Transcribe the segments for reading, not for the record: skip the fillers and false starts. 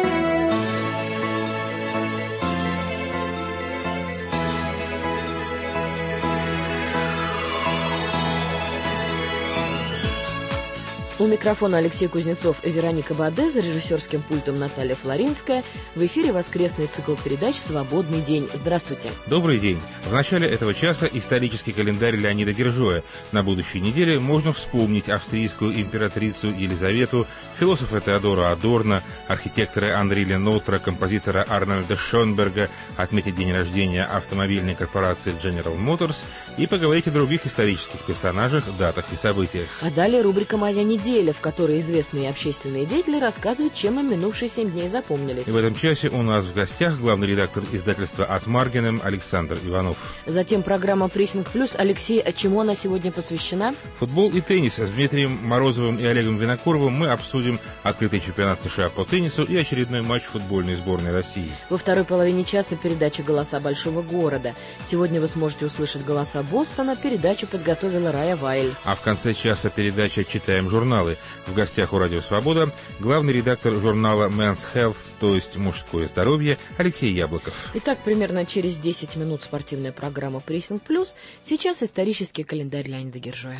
У микрофона Алексей Кузнецов и Вероника Баде, за режиссерским пультом Наталья Флоринская. В эфире воскресный цикл передач «Свободный день». Здравствуйте. Добрый день. В начале этого часа исторический календарь Леонида Гержоя. На будущей неделе можно вспомнить австрийскую императрицу Елизавету, философа Теодора Адорно, архитектора Анри Ленотра, композитора Арнольда Шонберга, отметить день рождения автомобильной корпорации General Motors и поговорить о других исторических персонажах, датах и событиях. А далее рубрика «Моя неделя», в которой известные общественные деятели рассказывают, чем им минувшие 7 дней запомнились. И в этом часе у нас в гостях главный редактор издательства «От Маргиным» Александр Иванов. Затем программа «Прессинг плюс». Алексей, а чему она сегодня посвящена? Футбол и теннис. С Дмитрием Морозовым и Олегом Винокуровым мы обсудим открытый чемпионат США по теннису и очередной матч футбольной сборной России. Во второй половине часа передача «Голоса большого города». Сегодня вы сможете услышать голоса Бостона. Передачу подготовила Рая Вайль. А в конце часа передача «Читаем журналы». В гостях у «Радио Свобода» главный редактор журнала Men's Health, то есть «Мужское здоровье», Алексей Яблоков. Итак, примерно через 10 минут спортивная программа «Прессинг плюс». Сейчас исторический календарь Леонида Гержоя.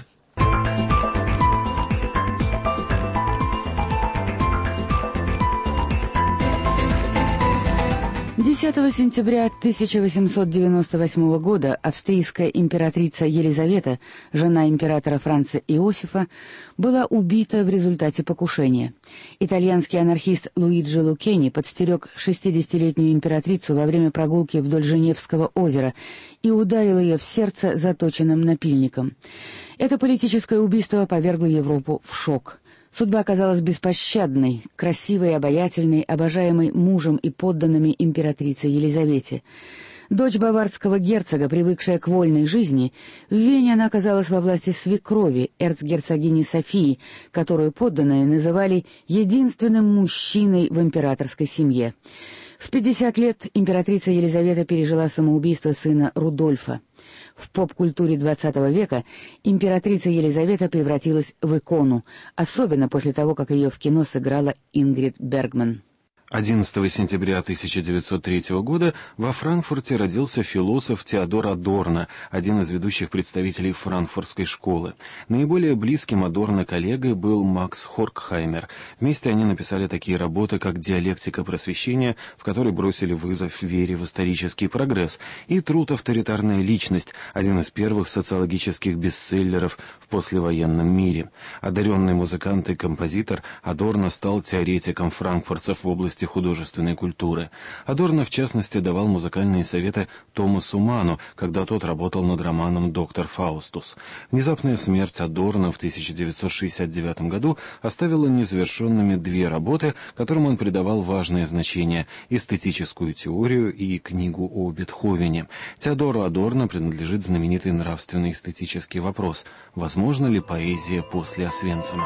10 сентября 1898 года австрийская императрица Елизавета, жена императора Франца Иосифа, была убита в результате покушения. Итальянский анархист Луиджи Лукени подстерег 60-летнюю императрицу во время прогулки вдоль Женевского озера и ударил ее в сердце заточенным напильником. Это политическое убийство повергло Европу в шок. Судьба оказалась беспощадной, красивой и обаятельной, обожаемой мужем и подданными императрице Елизавете. Дочь баварского герцога, привыкшая к вольной жизни, в Вене она оказалась во власти свекрови, эрцгерцогини Софии, которую подданные называли единственным мужчиной в императорской семье. В 50 лет императрица Елизавета пережила самоубийство сына Рудольфа. В поп-культуре XX века императрица Елизавета превратилась в икону, особенно после того, как ее в кино сыграла Ингрид Бергман. 11 сентября 1903 года во Франкфурте родился философ Теодор Адорно, один из ведущих представителей франкфуртской школы. Наиболее близким Адорно коллегой был Макс Хоркхаймер. Вместе они написали такие работы, как «Диалектика просвещения», в которой бросили вызов вере в исторический прогресс, и труд «Авторитарная личность», один из первых социологических бестселлеров в послевоенном мире. Одаренный музыкант и композитор, Адорно стал теоретиком франкфуртцев в области художественной культуры. Адорно, в частности, давал музыкальные советы Томасу Ману, когда тот работал над романом «Доктор Фаустус». Внезапная смерть Адорно в 1969 году оставила незавершенными 2 работы, которым он придавал важное значение — эстетическую теорию и книгу о Бетховене. Теодору Адорно принадлежит знаменитый нравственно-эстетический вопрос: возможно ли поэзия после Освенцима?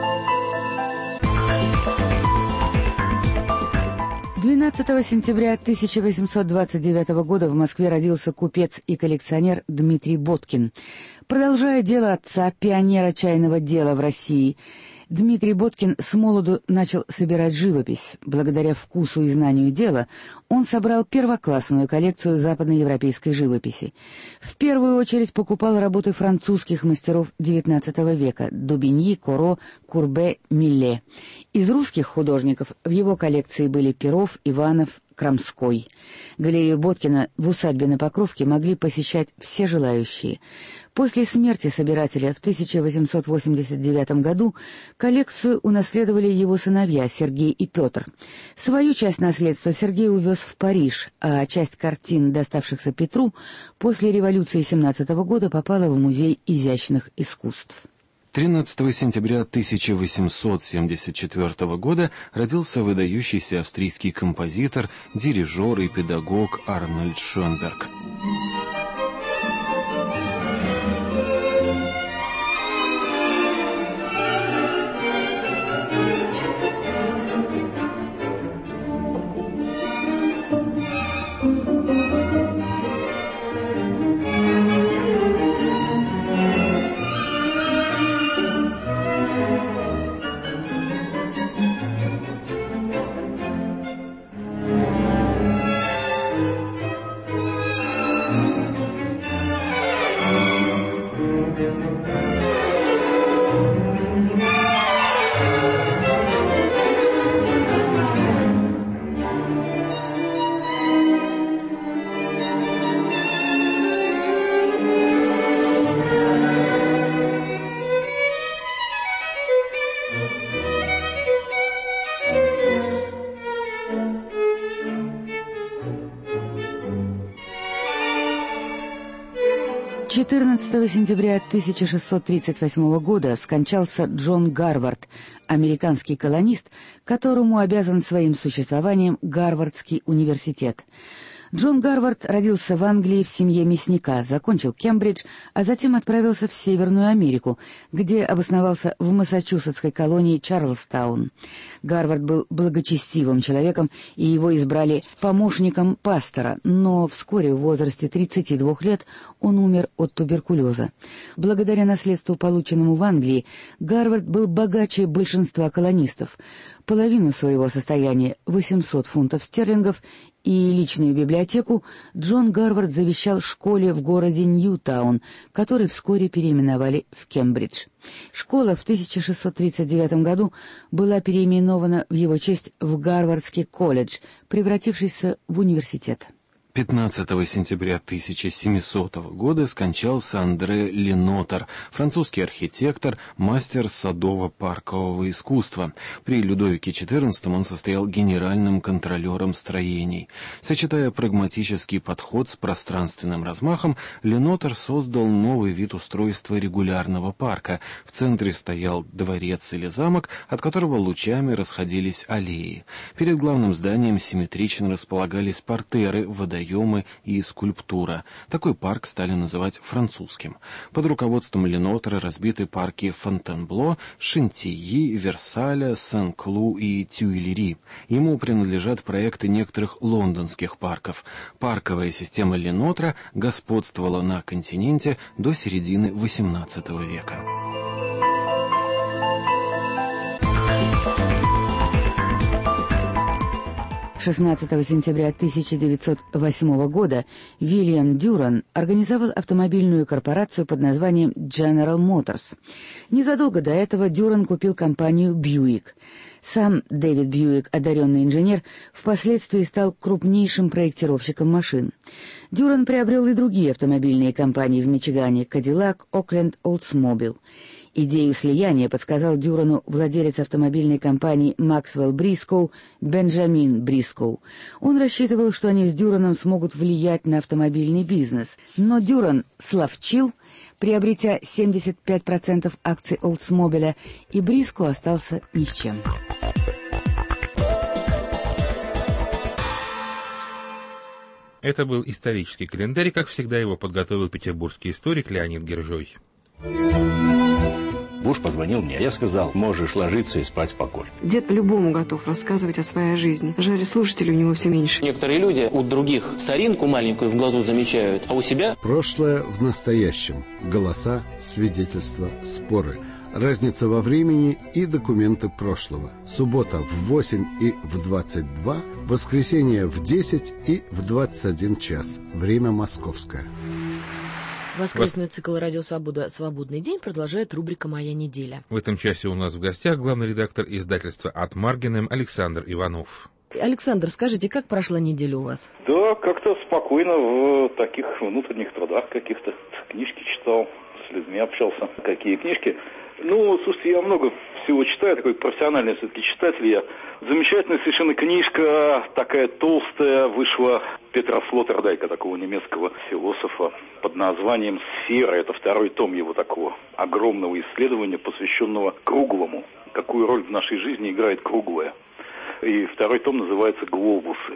12 сентября 1829 года в Москве родился купец и коллекционер Дмитрий Боткин. Продолжая дело отца, пионера чайного дела в России, Дмитрий Боткин с молоду начал собирать живопись. Благодаря вкусу и знанию дела он собрал первоклассную коллекцию западноевропейской живописи. В первую очередь покупал работы французских мастеров XIX века — Дубиньи, Коро, Курбе, Милле. Из русских художников в его коллекции были Перов, Иванов, Крамской. Галерею Боткина в усадьбе на Покровке могли посещать все желающие. После смерти собирателя в 1889 году коллекцию унаследовали его сыновья Сергей и Петр. Свою часть наследства Сергей увез в Париж, а часть картин, доставшихся Петру, после революции 17 года попала в Музей изящных искусств. 13 сентября 1874 года родился выдающийся австрийский композитор, дирижер и педагог Арнольд Шонберг. 14 сентября 1638 года скончался Джон Гарвард, американский колонист, которому обязан своим существованием Гарвардский университет. Джон Гарвард родился в Англии в семье мясника, закончил Кембридж, а затем отправился в Северную Америку, где обосновался в массачусетской колонии Чарльстаун. Гарвард был благочестивым человеком, и его избрали помощником пастора, но вскоре в возрасте 32 лет он умер от туберкулеза. Благодаря наследству, полученному в Англии, Гарвард был богаче большинства колонистов. Половину своего состояния, 800 фунтов стерлингов, и личную библиотеку Джон Гарвард завещал школе в городе Ньютаун, который вскоре переименовали в Кембридж. Школа в 1639 году была переименована в его честь в Гарвардский колледж, превратившийся в университет. 15 сентября 1700 года скончался Андре Ленотар, французский архитектор, мастер садово-паркового искусства. При Людовике XIV он состоял генеральным контролером строений. Сочетая прагматический подход с пространственным размахом, Ленотар создал новый вид устройства регулярного парка. В центре стоял дворец или замок, от которого лучами расходились аллеи. Перед главным зданием симметрично располагались портеры, водоемы и скульптура. Такой парк стали называть французским. Под руководством Ленотара разбиты парки Фонтенбло, Шантильи, Версаля, Сен-Клу и Тюильри. Ему принадлежат проекты некоторых лондонских парков. Парковая система Ленотара господствовала на континенте до середины XVIII века. 16 сентября 1908 года Вильям Дюран организовал автомобильную корпорацию под названием General Motors. Незадолго до этого Дюран купил компанию Бьюик. Сам Дэвид Бьюик, одаренный инженер, впоследствии стал крупнейшим проектировщиком машин. Дюран приобрел и другие автомобильные компании в Мичигане — Cadillac, Oakland, Oldsmobile. Идею слияния подсказал Дюрану владелец автомобильной компании Максвелл Брискоу Бенджамин Брискоу. Он рассчитывал, что они с Дюраном смогут влиять на автомобильный бизнес. Но Дюран словчил, приобретя 75% акций Oldsmobile, и Брискоу остался ни с чем. Это был исторический календарь, как всегда его подготовил петербургский историк Леонид Гержой. Муж позвонил мне, я сказал: можешь ложиться и спать спокойно. Дед любому готов рассказывать о своей жизни. Жаль, слушателей у него все меньше. Некоторые люди у других соринку маленькую в глазу замечают, а у себя... Прошлое в настоящем. Голоса, свидетельства, споры. Разница во времени и документы прошлого. Суббота в 8 и в 22, воскресенье в 10 и в 21 час. Время московское. Воскресный цикл «Радио Свобода. Свободный день» продолжает рубрика «Моя неделя». В этом часе у нас в гостях главный редактор издательства «От Маргиным» Александр Иванов. Александр, скажите, как прошла неделя у вас? Да, как-то спокойно, в таких внутренних трудах каких-то. Книжки читал, с людьми общался. Какие книжки? Ну, слушайте, я много всего читаю, такой профессиональный все-таки читатель я. Замечательная совершенно книжка, такая толстая, вышла Петра Слоттердайка, такого немецкого философа, под названием «Сфера». Это второй том его такого огромного исследования, посвященного круглому. Какую роль в нашей жизни играет круглое. И второй том называется «Глобусы».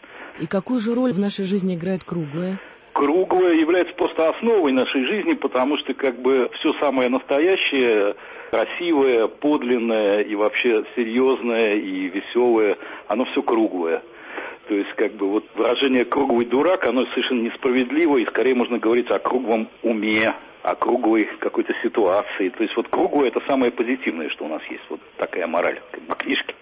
И какую же роль в нашей жизни играет круглое? Круглое является просто основой нашей жизни, потому что как бы все самое настоящее, красивое, подлинное и вообще серьезное и веселое, оно все круглое. То есть как бы вот выражение «круглый дурак», оно совершенно несправедливо, и скорее можно говорить о круглом уме, о круглой какой-то ситуации. То есть вот круглое — это самое позитивное, что у нас есть. Вот такая мораль как бы книжки.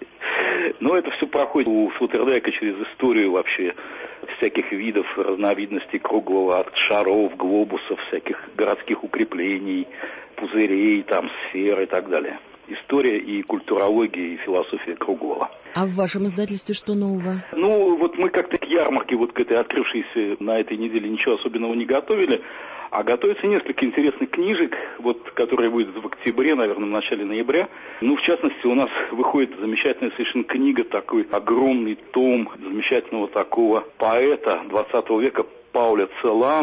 Но это все проходит у Слоттердайка через историю вообще всяких видов, разновидностей круглого, от шаров, глобусов, всяких городских укреплений, пузырей, там, сфер и так далее. История и культурология, и философия круглого. А в вашем издательстве что нового? Ну, вот мы как-то к ярмарке, вот к этой открывшейся на этой неделе, ничего особенного не готовили. А готовится несколько интересных книжек, вот, которые выйдут в октябре, наверное, в начале ноября. Ну, в частности, у нас выходит замечательная совершенно книга, такой огромный том замечательного такого поэта 20 века Пауля Целана.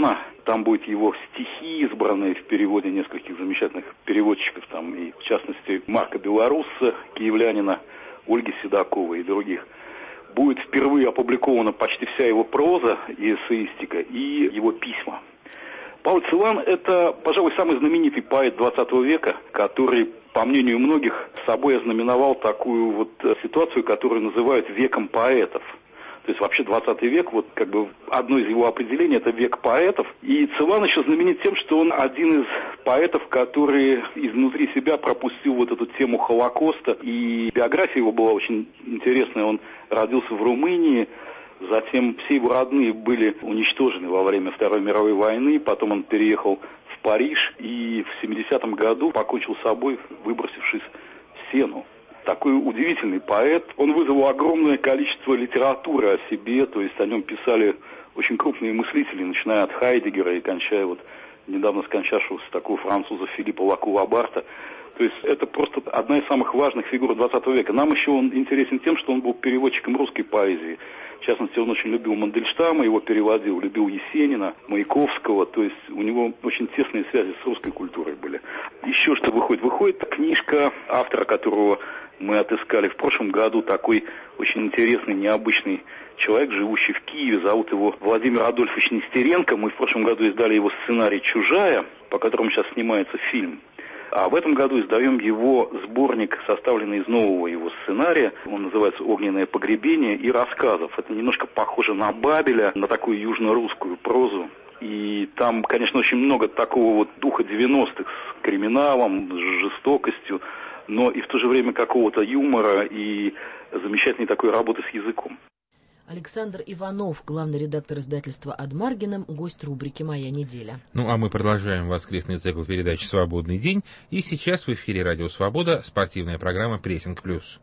Там будут его стихи, избранные в переводе нескольких замечательных переводчиков, там, и в частности Марка Белорусса, киевлянина, Ольги Седоковой и других. Будет впервые опубликована почти вся его проза и эссеистика, и его письма. Пауль Celan – это, пожалуй, самый знаменитый поэт 20 века, который, по мнению многих, собой ознаменовал такую вот ситуацию, которую называют веком поэтов. То есть вообще 20 век, вот как бы одно из его определений – это век поэтов. И Celan еще знаменит тем, что он один из поэтов, который изнутри себя пропустил вот эту тему Холокоста. И биография его была очень интересная. Он родился в Румынии. Затем все его родные были уничтожены во время Второй мировой войны. Потом он переехал в Париж и в 70-м году покончил с собой, выбросившись в Сену. Такой удивительный поэт. Он вызвал огромное количество литературы о себе, то есть о нем писали очень крупные мыслители, начиная от Хайдеггера и кончая вот недавно скончавшегося такого француза Филиппа Лаку-Лабарта. То есть это просто одна из самых важных фигур 20 века. Нам еще он интересен тем, что он был переводчиком русской поэзии. В частности, он очень любил Мандельштама, его переводил, любил Есенина, Маяковского. То есть у него очень тесные связи с русской культурой были. Еще что выходит? Выходит книжка автора, которого мы отыскали в прошлом году, такой очень интересный, необычный человек, живущий в Киеве. Зовут его Владимир Адольфович Нестеренко. Мы в прошлом году издали его сценарий «Чужая», по которому сейчас снимается фильм. А в этом году издаем его сборник, составленный из нового его сценария. Он называется «Огненное погребение» и рассказов. Это немножко похоже на Бабеля, на такую южно-русскую прозу. И там, конечно, очень много такого вот духа 90-х с криминалом, с жестокостью, но и в то же время какого-то юмора и замечательной такой работы с языком. Александр Иванов, главный редактор издательства «Ад Маргинем», гость рубрики «Моя неделя». Ну, а мы продолжаем воскресный цикл передач «Свободный день». И сейчас в эфире «Радио Свобода» спортивная программа «Прессинг плюс».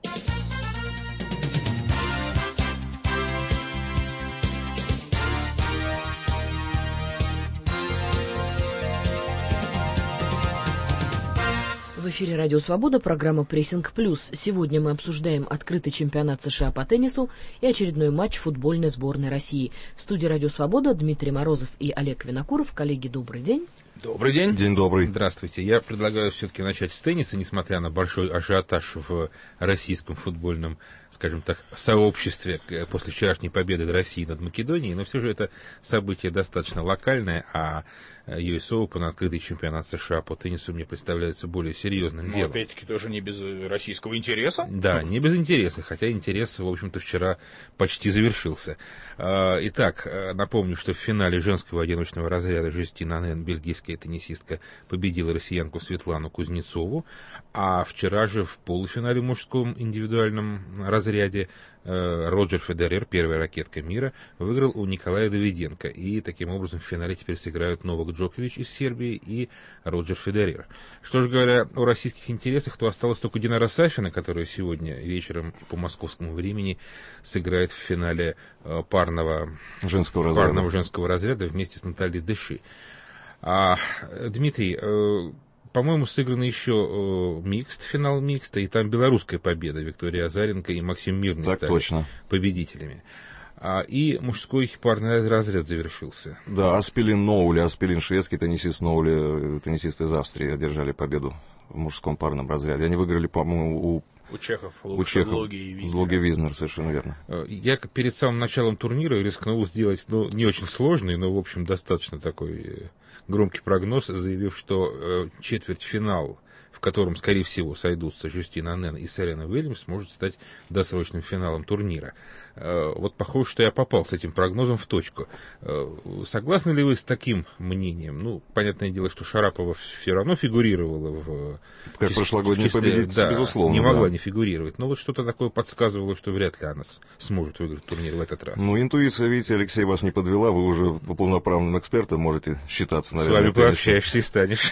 В эфире «Радио Свобода», программа «Прессинг плюс». Сегодня мы обсуждаем открытый чемпионат США по теннису и очередной матч футбольной сборной России. В студии «Радио Свобода» Дмитрий Морозов и Олег Винокуров. Коллеги, добрый день. Добрый день. День добрый. Здравствуйте. Я предлагаю все-таки начать с тенниса, несмотря на большой ажиотаж в российском футбольном, скажем так, сообществе после вчерашней победы России над Македонией. Но все же это событие достаточно локальное, а US Open, открытый чемпионат США по теннису, мне представляется более серьезным делом. Опять-таки тоже не без российского интереса. Да, не без интереса, хотя интерес, в общем-то, вчера почти завершился. Итак, напомню, что в финале женского одиночного разряда Жюстин Анен, бельгийская теннисистка, победила россиянку Светлану Кузнецову, а вчера же в полуфинале в мужском индивидуальном разряде Роджер Федерер, первая ракетка мира, выиграл у Николая Давиденко. И таким образом в финале теперь сыграют Новак Джокович из Сербии и Роджер Федерер. Что же говоря о российских интересах, то осталось только Динара Сафина, которая сегодня вечером по московскому времени сыграет в финале парного женского разряда вместе с Натальей Деши. Дмитрий, по-моему, сыгран еще финал микста, и там белорусская победа. Виктория Азаренко и Максим Мирный стали победителями. И мужской парный разряд завершился. Да, Аспелин шведский теннисист, Ноули, теннисист из Австрии, одержали победу в мужском парном разряде. Они выиграли, по-моему, у чехов, Логи Визнер, совершенно верно. Я перед самым началом турнира рискнул сделать, не очень сложный, но, в общем, достаточно такой громкий прогноз, заявив, что четвертьфинал, в котором, скорее всего, сойдутся Жюстин Анен и Серена Уильямс, может стать досрочным финалом турнира. Вот похоже, что я попал с этим прогнозом в точку. Согласны ли вы с таким мнением? Понятное дело, что Шарапова все равно фигурировала в... Как прошлогодняя победительница, безусловно. Не могла не фигурировать. Но вот что-то такое подсказывало, что вряд ли она сможет выиграть турнир в этот раз. Интуиция, видите, Алексей, вас не подвела. Вы уже по полноправным экспертам можете считаться, наверное. С вами пообщаешься и станешь.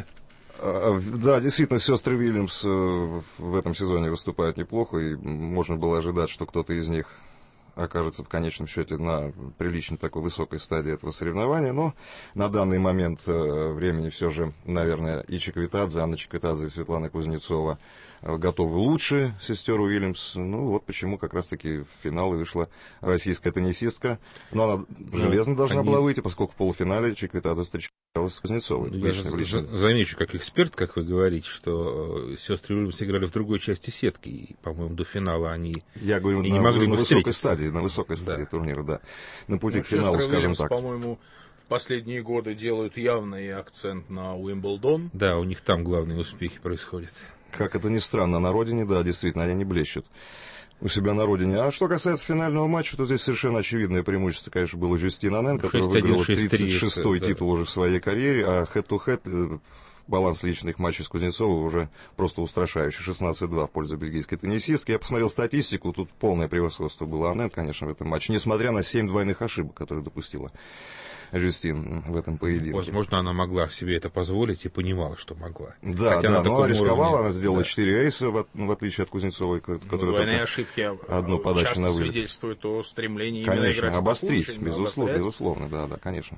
Да, действительно, сестры Уильямс в этом сезоне выступают неплохо, и можно было ожидать, что кто-то из них окажется в конечном счете на прилично такой высокой стадии этого соревнования, но на данный момент времени все же, наверное, и Чиквитадзе, Анна Чиквитадзе и Светлана Кузнецова готовы лучше сестер Уильямс. Ну вот почему как раз-таки в финал вышла российская теннисистка. Но она железно должна была выйти, поскольку в полуфинале Чиквитадзе встречалась с Кузнецовой. Я замечу, как эксперт, как вы говорите, что сестры Уильямс играли в другой части сетки. И, по-моему, до финала они не могли бы встретиться. На высокой стадии турнира, да. На пути к финалу, скажем так. По-моему, в последние годы делают явный акцент на Уимблдон. Да, у них там главные успехи происходят. Как это ни странно, на родине, да, действительно, они не блещут у себя на родине. А что касается финального матча, то здесь совершенно очевидное преимущество, конечно, было Жюстин Анен, который выиграл 36-й титул уже в своей карьере, а head-to-head баланс личных матчей с Кузнецовой уже просто устрашающий. 16-2 в пользу бельгийской теннисистки. Я посмотрел статистику, тут полное превосходство было Анен, конечно, в этом матче, несмотря на 7 двойных ошибок, которые допустила Жюстин в этом поединке. Возможно, она могла себе это позволить и понимала, что могла. Да, но она рисковала, она сделала 4 эйса, в отличие от Кузнецовой, которая двойные ошибки одну подачу часто на вылет. Свидетельствуют о стремлении конечно, именно играть обострить, безусловно, да, конечно.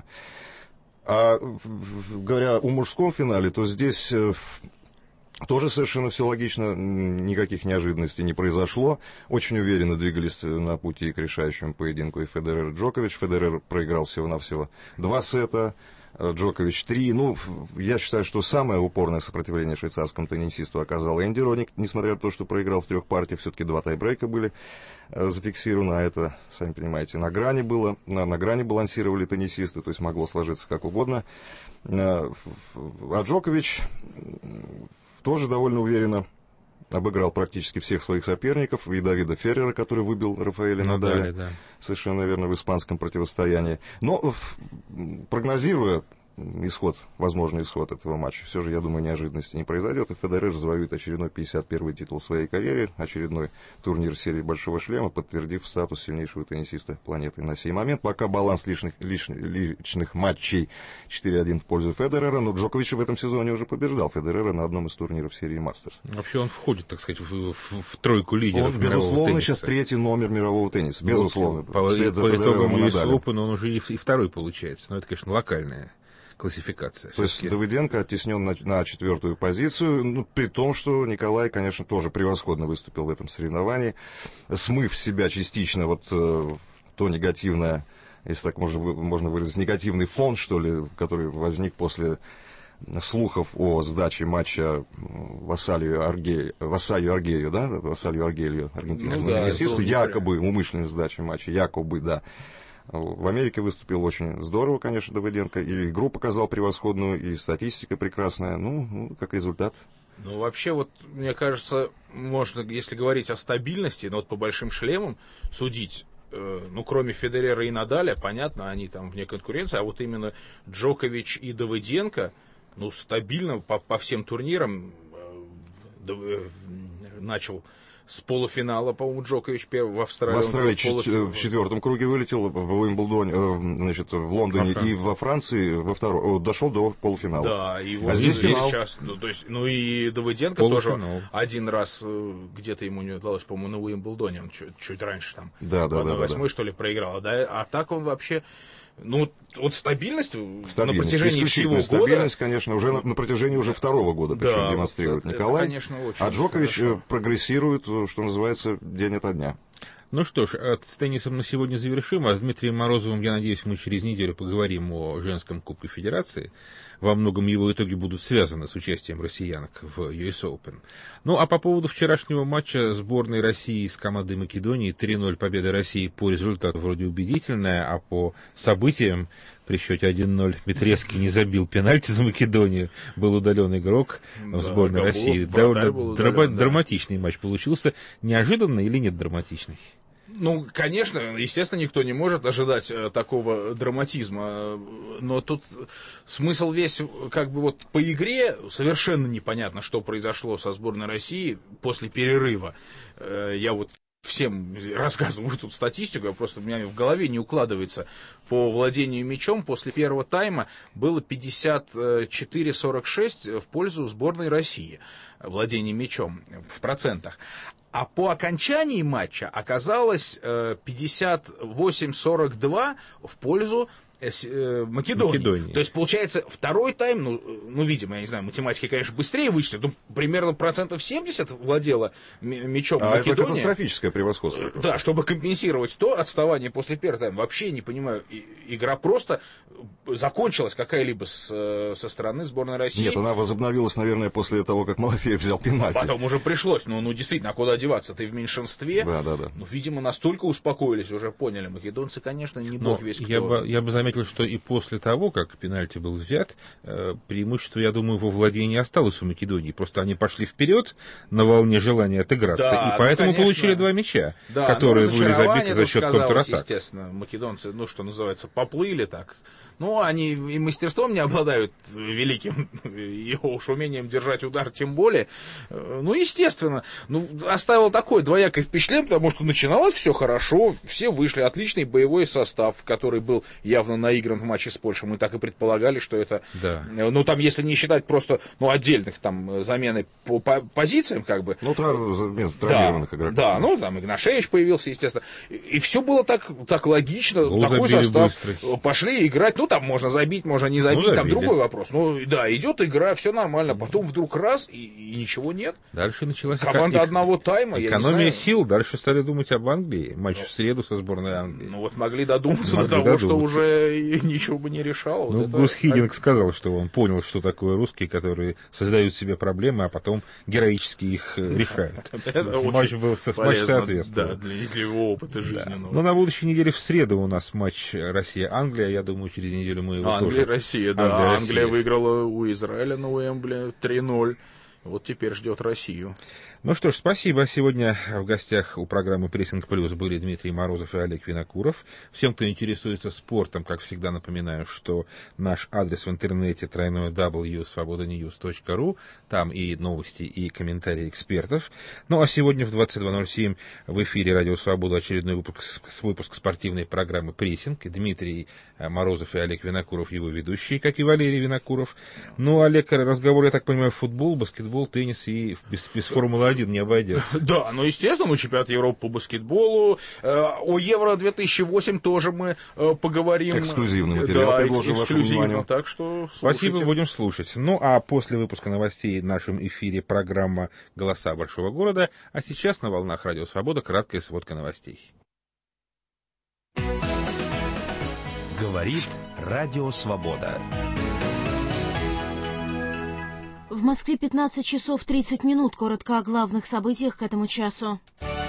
А говоря о мужском финале, то здесь тоже совершенно все логично, никаких неожиданностей не произошло. Очень уверенно двигались на пути к решающему поединку и Федерер и Джокович. Федерер проиграл всего-навсего 2 сета, Джокович 3. Ну, я считаю, что самое упорное сопротивление швейцарскому теннисисту оказал Энди Родник, несмотря на то, что проиграл в 3 партиях, все-таки 2 тайбрейка были зафиксированы, а это, сами понимаете, на грани было, на грани балансировали теннисисты, то есть могло сложиться как угодно. А Джокович тоже довольно уверенно обыграл практически всех своих соперников, и Давида Феррера, который выбил Рафаэля Надаля, да. Совершенно верно, в испанском противостоянии. Но прогнозируя возможный исход этого матча, все же, я думаю, неожиданности не произойдет, и Федерер завоюет очередной 51-й титул в своей карьере, очередной турнир серии Большого Шлема, подтвердив статус сильнейшего теннисиста планеты на сей момент. Пока баланс личных матчей 4-1 в пользу Федерера, но Джокович в этом сезоне уже побеждал Федерера на одном из турниров серии Мастерс. Вообще он входит, так сказать, в тройку лидеров. Он, безусловно, сейчас 3-й номер мирового тенниса, безусловно. По итогам US Open он уже и 2-й получается, но это, конечно, локальная классификация. То есть Давыденко оттеснен на 4-ю позицию, при том, что Николай, конечно, тоже превосходно выступил в этом соревновании, смыв себя частично то негативное, если так можно выразить, негативный фон, что ли, который возник после слухов о сдаче матча Васалию Аргелью, да, Васалию Аргелью, аргентинскому теннисисту, якобы умышленной сдачи матча, якобы, да. В Америке выступил очень здорово, конечно, Давыденко, и игру показал превосходную, и статистика прекрасная, как результат. Ну, вообще, мне кажется, можно, если говорить о стабильности, но по большим шлемам судить, кроме Федерера и Надаля, понятно, они там вне конкуренции, а вот именно Джокович и Давыденко, стабильно по всем турнирам начал с полуфинала, по-моему, Джокович в Австралии. В Австралии в 4-м круге вылетел, в Уимблдоне, в Лондоне и во Франции дошел до полуфинала. Да, и вот здесь финал. Сейчас, и Давыденко тоже один раз где-то ему не удалось, по-моему, на Уимблдоне, он чуть раньше там, в 1/8, что ли, проиграл. А так он вообще... стабильность на протяжении всего года. Стабильность, конечно, уже на протяжении уже 2-го года, причем демонстрирует Николай. Это, конечно, очень а Джокович хорошо. Прогрессирует, что называется, день ото дня. Ну что ж, с теннисом на сегодня завершим, а с Дмитрием Морозовым, я надеюсь, мы через неделю поговорим о женском Кубке Федерации. Во многом его итоги будут связаны с участием россиянок в US Open. А по поводу вчерашнего матча сборной России с командой Македонии, 3-0 победа России по результату вроде убедительная, а по событиям при счете 1-0 Петревский не забил пенальти за Македонию, был удален игрок в сборной России. Довольно драматичный матч получился. Неожиданно или нет драматичный? Конечно, естественно, никто не может ожидать такого драматизма, но тут смысл весь, по игре совершенно непонятно, что произошло со сборной России после перерыва. Я всем рассказываю тут статистику, просто у меня в голове не укладывается. По владению мячом после первого тайма было 54-46 в пользу сборной России. Владение мячом в процентах. А по окончании матча оказалось 58-42 в пользу Македонии. То есть, получается, второй тайм, ну, видимо, я не знаю, математики, конечно, быстрее вычислят, но примерно 70% владела мячом Македония. Это катастрофическое превосходство. Да, чтобы компенсировать то отставание после первого тайма. Вообще не понимаю, игра просто закончилась какая-либо со стороны сборной России. Нет, она возобновилась, наверное, после того, как Малафеев взял пенальти. Потом уже пришлось, ну действительно, а куда деваться? Ты в меньшинстве. Да. Ну, видимо, настолько успокоились, уже поняли. Македонцы, конечно, не бог весь кто. Я бы заметил, что и после того, как пенальти был взят, преимущество, я думаю, во владении осталось у Македонии. Просто они пошли вперед на волне желания отыграться, и поэтому получили 2 мяча, которые были забиты за счет контратак. Естественно, македонцы, что называется, поплыли так. Ну, они и мастерством не обладают великим, и уж умением держать удар тем более. Ну, естественно, оставил такое двоякое впечатление, потому что начиналось все хорошо, все вышли, отличный боевой состав, который был явно наигран в матче с Польшей. Мы так и предполагали, что это, там, если не считать просто, отдельных там замены по позициям, как бы. Травмированных игроков. Да, там Игнашевич появился, естественно. И все было так логично, такой состав. Быстрый. Пошли играть. Там можно забить, можно не забить, там другой вопрос. Идет игра, все нормально, потом вдруг раз, и ничего нет. Дальше началась команда одного тайма. Экономия сил, дальше стали думать об Англии. Матч в среду со сборной Англии. Могли додуматься до того, что уже ничего бы не решало. Брюс Хиддинг сказал, что он понял, что такое русские, которые создают себе проблемы, а потом героически их решают. Матч был соответствовал. Да, для его опыта жизненного. Но на будущей неделе в среду у нас матч Россия-Англия. Я думаю, через неделю мы его тоже... Англия-Россия, да. Англия выиграла у Израиля на Уэмбли 3-0. Вот теперь ждет Россию. Ну что ж, спасибо. Сегодня в гостях у программы «Прессинг Плюс» были Дмитрий Морозов и Олег Винокуров. Всем, кто интересуется спортом, как всегда, напоминаю, что наш адрес в интернете www.svobodanews.ru. Там и новости, и комментарии экспертов. Ну а сегодня в 22:07 в эфире «Радио Свобода» очередной выпуск спортивной программы «Прессинг». Дмитрий Морозов и Олег Винокуров, его ведущие, как и Валерий Винокуров. Ну, Олег, разговор, я так понимаю, футбол, баскетбол, теннис и без Формулы-1 не обойдется. Да, естественно, чемпионат Европы по баскетболу. О Евро-2008 тоже мы поговорим. Эксклюзивный материал предложим вашему вниманию. Так что слушайте. Спасибо, будем слушать. Ну, а после выпуска новостей в нашем эфире программа «Голоса большого города». А сейчас на волнах Радио Свобода краткая сводка новостей. Говорит Радио Свобода. В Москве 15 часов 30 минут. Коротко о главных событиях к этому часу.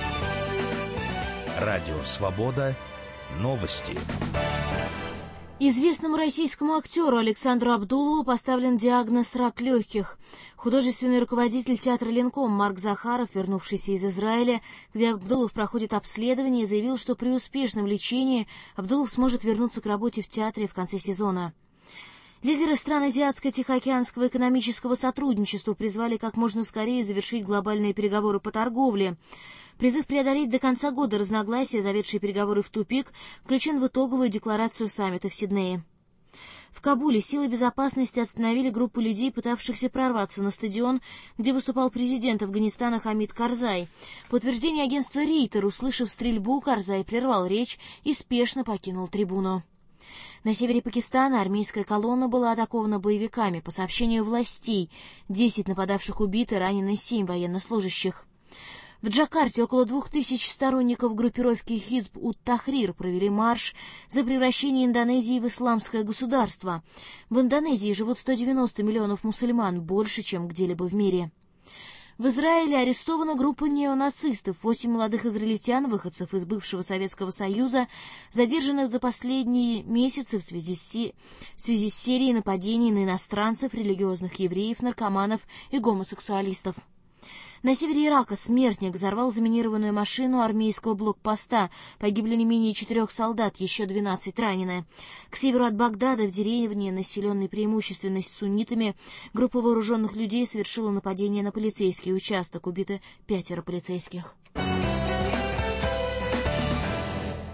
Радио Свобода. Новости. Известному российскому актеру Александру Абдулову поставлен диагноз «рак легких». Художественный руководитель театра «Ленком» Марк Захаров, вернувшийся из Израиля, где Абдулов проходит обследование, заявил, что при успешном лечении Абдулов сможет вернуться к работе в театре в конце сезона. Лидеры стран Азиатско-Тихоокеанского экономического сотрудничества призвали как можно скорее завершить глобальные переговоры по торговле. Призыв преодолеть до конца года разногласия, заведшие переговоры в тупик, включен в итоговую декларацию саммита в Сиднее. В Кабуле силы безопасности остановили группу людей, пытавшихся прорваться на стадион, где выступал президент Афганистана Хамид Карзай. По утверждению агентства Рейтер, услышав стрельбу, Карзай прервал речь и спешно покинул трибуну. На севере Пакистана армейская колонна была атакована боевиками. По сообщению властей, 10 нападавших убиты, ранены 7 военнослужащих. В Джакарте около 2000 сторонников группировки Хизб-ут-Тахрир провели марш за превращение Индонезии в исламское государство. В Индонезии живут 190 миллионов мусульман, больше, чем где-либо в мире. В Израиле арестована группа неонацистов, 8 молодых израильтян, выходцев из бывшего Советского Союза, задержанных за последние месяцы в связи с серией нападений на иностранцев, религиозных евреев, наркоманов и гомосексуалистов. На севере Ирака смертник взорвал заминированную машину армейского блокпоста. Погибли не менее 4 солдат, еще 12 ранены. К северу от Багдада, в деревне, населенной преимущественно суннитами, группа вооруженных людей совершила нападение на полицейский участок. Убиты 5 полицейских.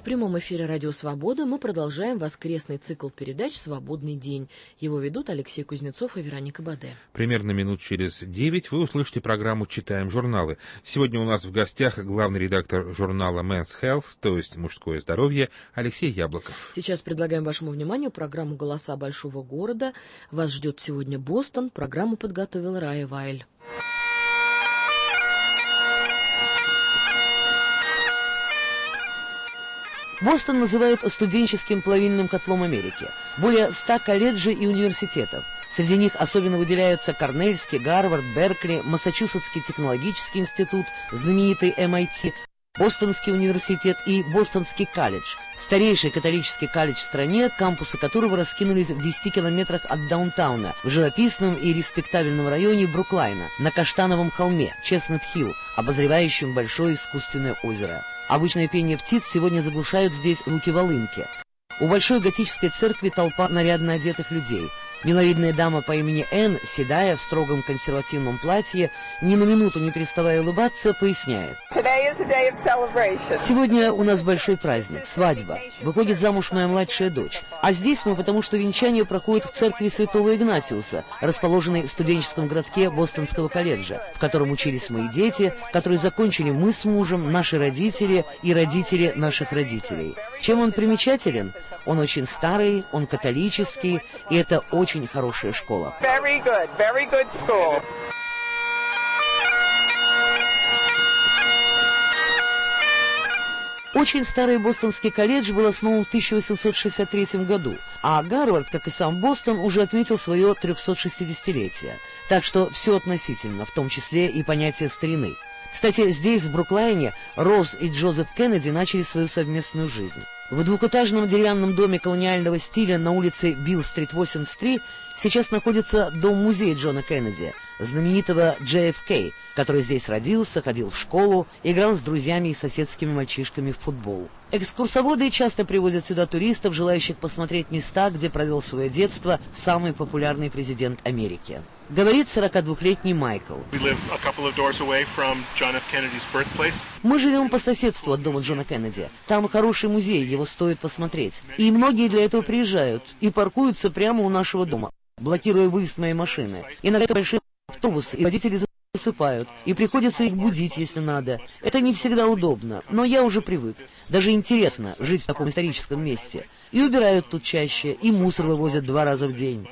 В прямом эфире «Радио Свобода» мы продолжаем воскресный цикл передач «Свободный день». Его ведут Алексей Кузнецов и Вероника Баде. Примерно минут через 9 вы услышите программу «Читаем журналы». Сегодня у нас в гостях главный редактор журнала Men's Health, то есть «Мужское здоровье», Алексей Яблоков. Сейчас предлагаем вашему вниманию программу «Голоса большого города». Вас ждет сегодня Бостон. Программу подготовила Рая Вайль. Бостон называют студенческим плавильным котлом Америки. Более 100 колледжей и университетов. Среди них особенно выделяются Корнельский, Гарвард, Беркли, Массачусетский технологический институт, знаменитый MIT, Бостонский университет и Бостонский колледж. Старейший католический колледж в стране, кампусы которого раскинулись в 10 километрах от даунтауна, в живописном и респектабельном районе Бруклайна, на Каштановом холме, Честнет-Хилл, обозревающем большое искусственное озеро. Обычное пение птиц сегодня заглушают здесь звуки волынки. У большой готической церкви толпа нарядно одетых людей. Миловидная дама по имени Энн, седая, в строгом консервативном платье, ни на минуту не переставая улыбаться, поясняет. Сегодня у нас большой праздник, свадьба. Выходит замуж моя младшая дочь. А здесь мы потому, что венчание проходит в церкви Святого Игнатиуса, расположенной в студенческом городке Бостонского колледжа, в котором учились мои дети, которые закончили мы с мужем, наши родители и родители наших родителей. Чем он примечателен? Он очень старый, он католический, и это очень хорошая школа. Very good school. Очень старый Бостонский колледж был основан в 1863 году, а Гарвард, как и сам Бостон, уже отметил свое 360-летие. Так что все относительно, в том числе и понятие старины. Кстати, здесь, в Бруклайне, Роуз и Джозеф Кеннеди начали свою совместную жизнь. В двухэтажном деревянном доме колониального стиля на улице Билл-стрит 83 сейчас находится дом-музей Джона Кеннеди, знаменитого JFK, который здесь родился, ходил в школу, играл с друзьями и соседскими мальчишками в футбол. Экскурсоводы часто привозят сюда туристов, желающих посмотреть места, где провел свое детство самый популярный президент Америки. Говорит 42-летний Майкл. Мы живем по соседству от дома Джона Кеннеди. Там хороший музей, его стоит посмотреть. И многие для этого приезжают и паркуются прямо у нашего дома, блокируя выезд моей машины. Иногда это большие автобусы, и водители засыпают, и приходится их будить, если надо. Это не всегда удобно, но я уже привык. Даже интересно жить в таком историческом месте. И убирают тут чаще, и мусор вывозят 2 раза в день.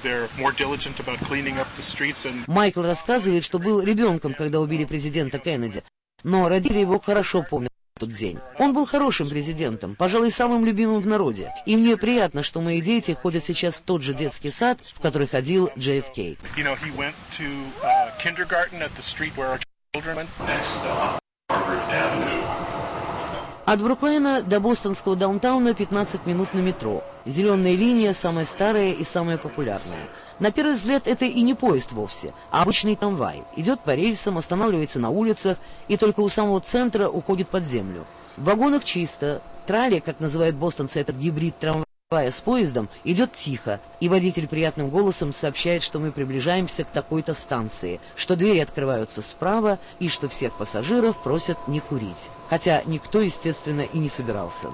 Майкл рассказывает, что был ребенком, когда убили президента Кеннеди, но родители его хорошо помнят тот день. Он был хорошим президентом, пожалуй, самым любимым в народе. И мне приятно, что мои дети ходят сейчас в тот же детский сад, в который ходил JFK. От Бруклайна до бостонского даунтауна 15 минут на метро. Зеленая линия самая старая и самая популярная. На первый взгляд это и не поезд вовсе, а обычный трамвай. Идет по рельсам, останавливается на улицах и только у самого центра уходит под землю. В вагонах чисто. Тралли, как называют бостонцы этот гибрид трамвая с поездом, идет тихо, и водитель приятным голосом сообщает, что мы приближаемся к такой-то станции, что двери открываются справа и что всех пассажиров просят не курить. Хотя никто, естественно, и не собирался.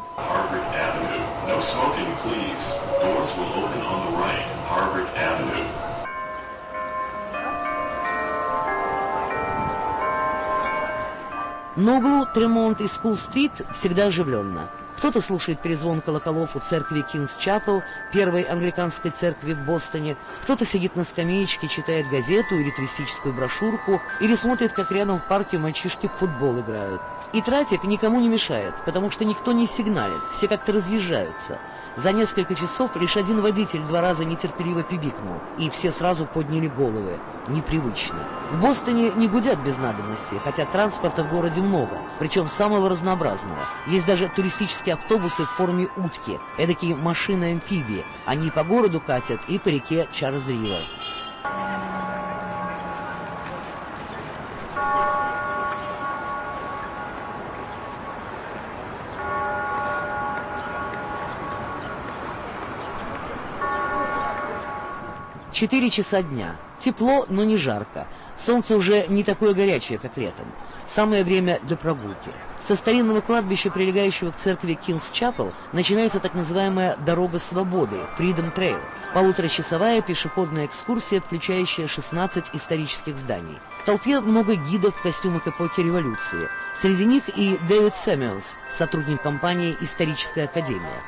На углу Тремонт и Скул-стрит всегда оживленно. Кто-то слушает перезвон колоколов у церкви Кингс-Чапел, первой англиканской церкви в Бостоне, кто-то сидит на скамеечке, читает газету или туристическую брошюрку, или смотрит, как рядом в парке мальчишки в футбол играют. И трафик никому не мешает, потому что никто не сигналит, все как-то разъезжаются. За несколько часов лишь один водитель 2 раза нетерпеливо пибикнул, и все сразу подняли головы. Непривычно. В Бостоне не гудят без надобности, хотя транспорта в городе много, причем самого разнообразного. Есть даже туристические автобусы в форме утки, эдакие машины-амфибии. Они и по городу катят, и по реке Чарльз-Ривер. Четыре часа дня. Тепло, но не жарко. Солнце уже не такое горячее, как летом. Самое время для прогулки. Со старинного кладбища, прилегающего к церкви Кингс-Чапел, начинается так называемая «Дорога свободы» – Freedom Trail. Полуторачасовая пешеходная экскурсия, включающая 16 исторических зданий. В толпе много гидов в костюмах эпохи революции. Среди них и Дэвид Сэмюэлс, сотрудник компании «Историческая академия».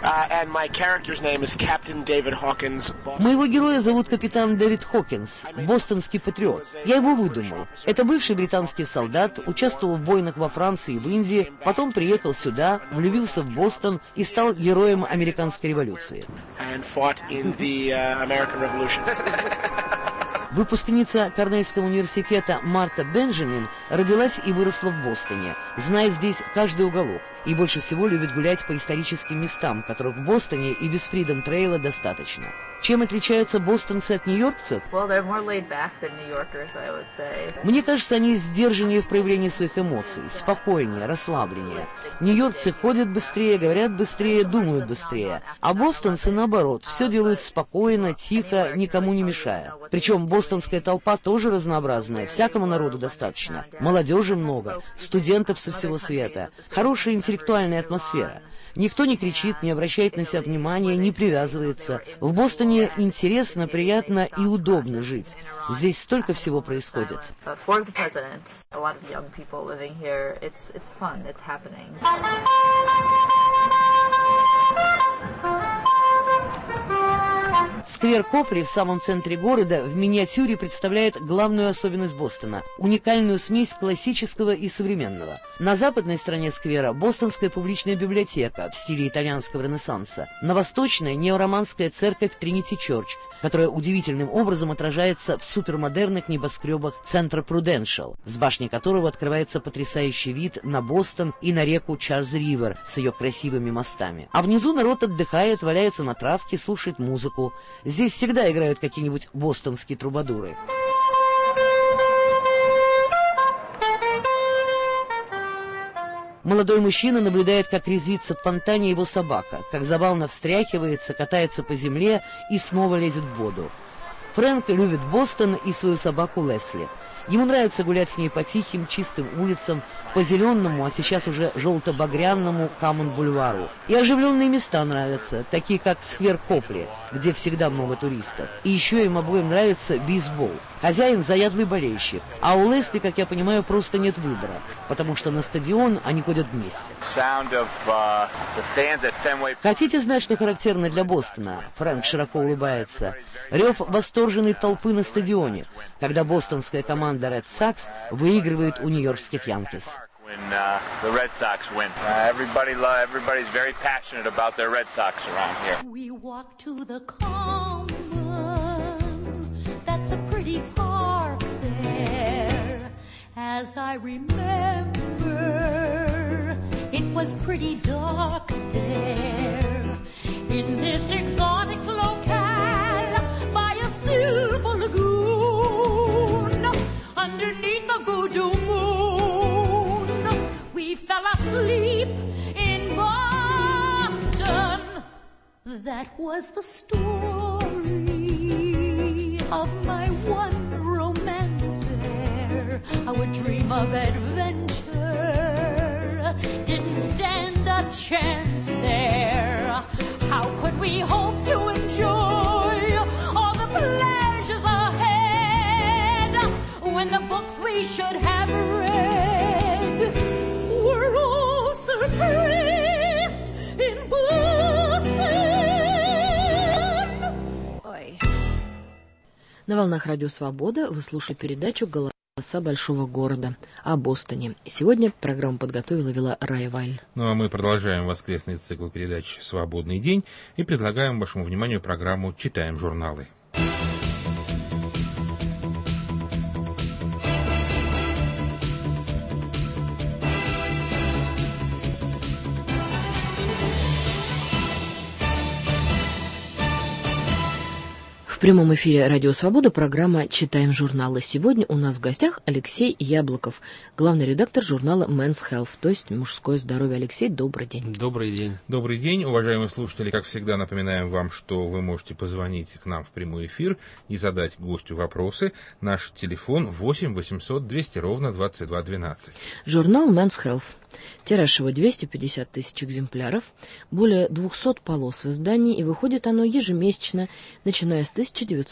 Моего героя зовут капитан Дэвид Хокинс, бостонский патриот. Я его выдумал. Это бывший британский солдат, участвовал в войнах во Франции и в Индии, потом приехал сюда, влюбился в Бостон и стал героем американской революции. Выпускница Корнельского университета Марта Бенджамин родилась и выросла в Бостоне, знает здесь каждый уголок и больше всего любит гулять по историческим местам, которых в Бостоне и без Freedom Trail достаточно. Чем отличаются бостонцы от нью-йоркцев? Мне кажется, они сдержаннее в проявлении своих эмоций, спокойнее, расслабленнее. Нью-йоркцы ходят быстрее, говорят быстрее, думают быстрее. А бостонцы, наоборот, все делают спокойно, тихо, никому не мешая. Причем бостонская толпа тоже разнообразная, всякому народу достаточно. Молодежи много, студентов со всего света, хорошая интеллектуальная атмосфера. Никто не кричит, не обращает на себя внимания, не привязывается. В Бостоне интересно, приятно и удобно жить. Здесь столько всего происходит. Сквер Копли в самом центре города в миниатюре представляет главную особенность Бостона – уникальную смесь классического и современного. На западной стороне сквера – бостонская публичная библиотека в стиле итальянского ренессанса, на восточной – неороманская церковь Тринити Чорч, которая удивительным образом отражается в супермодерных небоскребах центра Пруденшал, с башни которого открывается потрясающий вид на Бостон и на реку Чарльз-Ривер с ее красивыми мостами. А внизу народ отдыхает, валяется на травке, слушает музыку. Здесь всегда играют какие-нибудь бостонские трубадуры. Молодой мужчина наблюдает, как резвится в фонтане его собака, как забавно встряхивается, катается по земле и снова лезет в воду. Фрэнк любит Бостон и свою собаку Лесли. Ему нравится гулять с ней по тихим, чистым улицам, по зеленому, а сейчас уже желто-багряному Каммон-бульвару. И оживленные места нравятся, такие как сквер Копли, где всегда много туристов. И еще им обоим нравится бейсбол. Хозяин заядлый болельщик, а у Лесли, как я понимаю, просто нет выбора, потому что на стадион они ходят вместе. Хотите знать, что характерно для Бостона? Фрэнк широко улыбается. Рев восторженной толпы на стадионе, когда бостонская команда Red Sox выигрывает у нью-йоркских Янкис. That's a pretty park there. As I remember, it was pretty dark there. In this exotic locale by a silver lagoon, underneath the voodoo moon, we fell asleep in Boston. That was the story of my one romance there. Our dream of adventure didn't stand a chance there. How could we hope to enjoy all the pleasures ahead when the books we should have read were all suppressed in Boston? На волнах Радио Свобода вы слушаете передачу «Голоса большого города» о Бостоне. Сегодня программу подготовила и вела Рая Вайль. Ну а мы продолжаем воскресный цикл передач «Свободный день» и предлагаем вашему вниманию программу «Читаем журналы». В прямом эфире Радио Свобода программа «Читаем журналы». Сегодня у нас в гостях Алексей Яблоков, главный редактор журнала Men's Health, то есть «Мужское здоровье». Алексей, добрый день. Добрый день. Добрый день, уважаемые слушатели. Как всегда, напоминаем вам, что вы можете позвонить к нам в прямой эфир и задать гостю вопросы. Наш телефон 8 800 200 ровно 22 12. Журнал Men's Health. Тираж его 250 тысяч экземпляров, более 200 полос в издании, и выходит оно ежемесячно, начиная с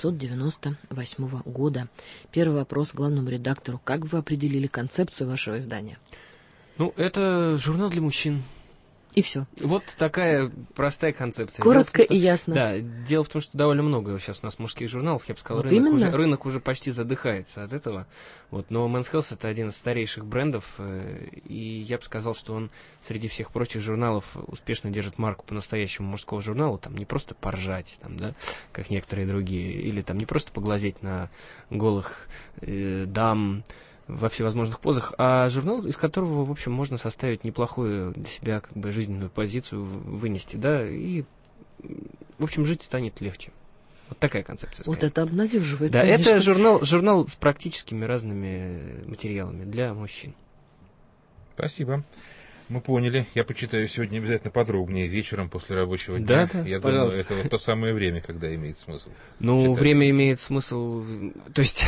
1998 года. Первый вопрос главному редактору. Как вы определили концепцию вашего издания? Ну, это журнал для мужчин. И все. Вот такая простая концепция. Коротко и ясно. Да, дело в том, что довольно много сейчас у нас мужских журналов, я бы сказал, вот рынок уже почти задыхается от этого. Вот, но Men's Health — это один из старейших брендов, и я бы сказал, что он среди всех прочих журналов успешно держит марку по-настоящему мужского журнала, там не просто поржать, там, да, как некоторые другие, или там не просто поглазеть на голых дам во всевозможных позах, а журнал, из которого, в общем, можно составить неплохую для себя как бы жизненную позицию, вынести, да, и, в общем, жить станет легче. Вот такая концепция. Вот это обнадеживает, да, конечно. Это журнал с практическими разными материалами для мужчин. Спасибо. Мы поняли. Я почитаю сегодня обязательно подробнее, вечером после рабочего дня. Да, я пожалуйста. думаю, это вот то самое время, когда имеет смысл. Ну, читать. Время имеет смысл, то есть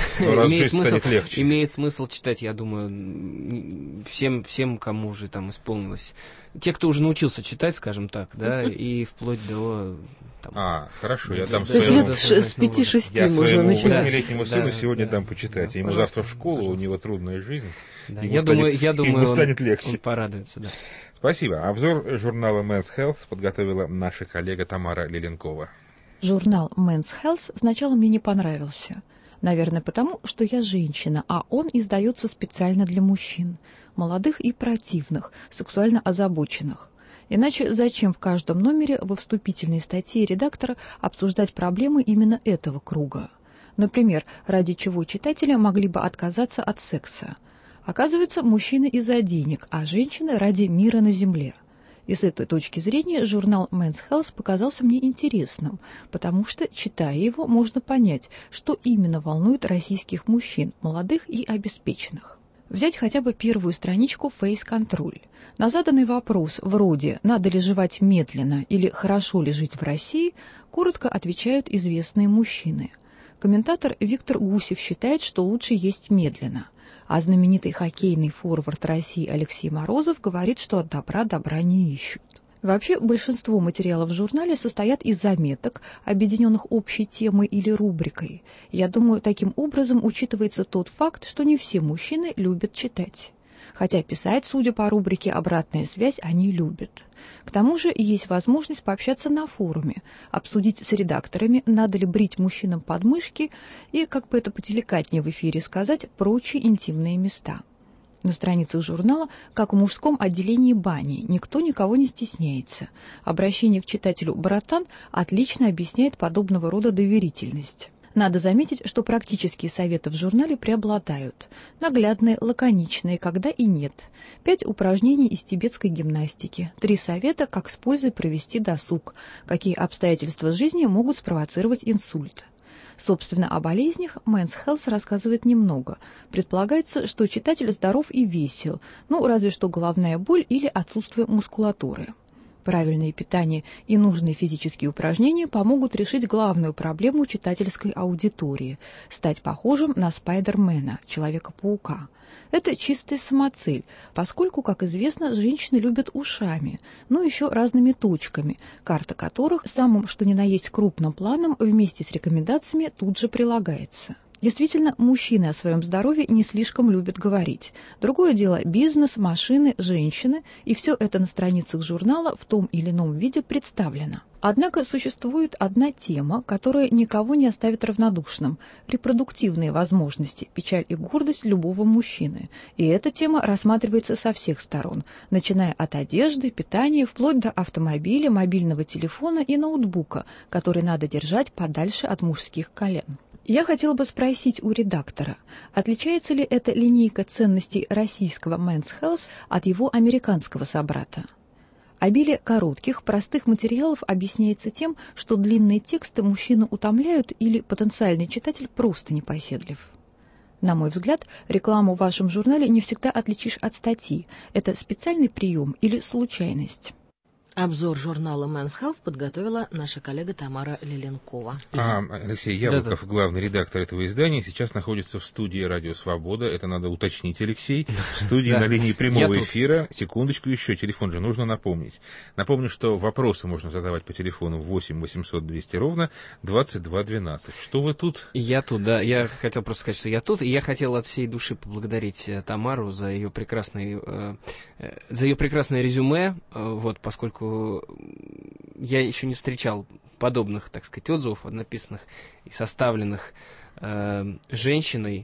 имеет смысл читать, я думаю, всем, кому уже там исполнилось. Те, кто уже научился читать, скажем так, да, и вплоть до... хорошо, я дам то есть лет с 5-6 можно начать. Я 8-летнему сыну сегодня дам почитать. Ему завтра в школу, у него трудная жизнь. Да, я думаю, станет легче. Он порадуется, да. Спасибо. Обзор журнала Men's Health подготовила наша коллега Тамара Леленкова. Журнал Men's Health сначала мне не понравился. Наверное, потому, что я женщина, а он издается специально для мужчин, молодых и противных, сексуально озабоченных. Иначе зачем в каждом номере во вступительной статье редактора обсуждать проблемы именно этого круга? Например, ради чего читатели могли бы отказаться от секса? Оказывается, мужчины из-за денег, а женщины ради мира на земле. И с этой точки зрения журнал Men's Health показался мне интересным, потому что, читая его, можно понять, что именно волнует российских мужчин, молодых и обеспеченных. Взять хотя бы первую страничку «Фейс-контроль». На заданный вопрос вроде «надо ли жевать медленно» или «хорошо ли жить в России» коротко отвечают известные мужчины. Комментатор Виктор Гусев считает, что лучше есть медленно, а знаменитый хоккейный форвард России Алексей Морозов говорит, что от добра не ищут. Вообще, большинство материалов в журнале состоят из заметок, объединенных общей темой или рубрикой. Я думаю, таким образом учитывается тот факт, что не все мужчины любят читать. Хотя писать, судя по рубрике «Обратная связь», они любят. К тому же есть возможность пообщаться на форуме, обсудить с редакторами, надо ли брить мужчинам подмышки и, как бы это поделикатнее в эфире сказать, прочие интимные места. На страницах журнала, как в мужском отделении бани, никто никого не стесняется. Обращение к читателю «братан» отлично объясняет подобного рода доверительность. Надо заметить, что практические советы в журнале преобладают. Наглядные, лаконичные, когда и нет. 5 упражнений из тибетской гимнастики. 3 совета, как с пользой провести досуг. Какие обстоятельства жизни могут спровоцировать инсульт. Собственно, о болезнях Men's Health рассказывает немного. Предполагается, что читатель здоров и весел, разве что головная боль или отсутствие мускулатуры. Правильное питание и нужные физические упражнения помогут решить главную проблему читательской аудитории – стать похожим на Спайдермена, Человека-паука. Это чистая самоцель, поскольку, как известно, женщины любят ушами, еще разными точками, карта которых самым что ни на есть крупным планом вместе с рекомендациями тут же прилагается. Действительно, мужчины о своем здоровье не слишком любят говорить. Другое дело – бизнес, машины, женщины, и все это на страницах журнала в том или ином виде представлено. Однако существует одна тема, которая никого не оставит равнодушным – репродуктивные возможности, печаль и гордость любого мужчины. И эта тема рассматривается со всех сторон, начиная от одежды, питания, вплоть до автомобиля, мобильного телефона и ноутбука, который надо держать подальше от мужских колен. Я хотела бы спросить у редактора, отличается ли эта линейка ценностей российского Men's Health от его американского собрата? Обилие коротких, простых материалов объясняется тем, что длинные тексты мужчину утомляют или потенциальный читатель просто непоседлив. На мой взгляд, рекламу в вашем журнале не всегда отличишь от статьи. Это специальный прием или случайность? Обзор журнала Men's Health подготовила наша коллега Тамара Леленкова. Алексей Яблоков, главный редактор этого издания, сейчас находится в студии «Радио Свобода». Это надо уточнить, Алексей. В студии на линии прямого эфира. Секундочку еще, телефон же нужно напомнить. Напомню, что вопросы можно задавать по телефону 8 800 200 ровно 2212. Что вы тут? Я тут, да. Я хотел просто сказать, что я тут. И я хотел от всей души поблагодарить Тамару за ее прекрасное резюме, вот, поскольку я еще не встречал подобных, так сказать, отзывов, написанных и составленных женщиной.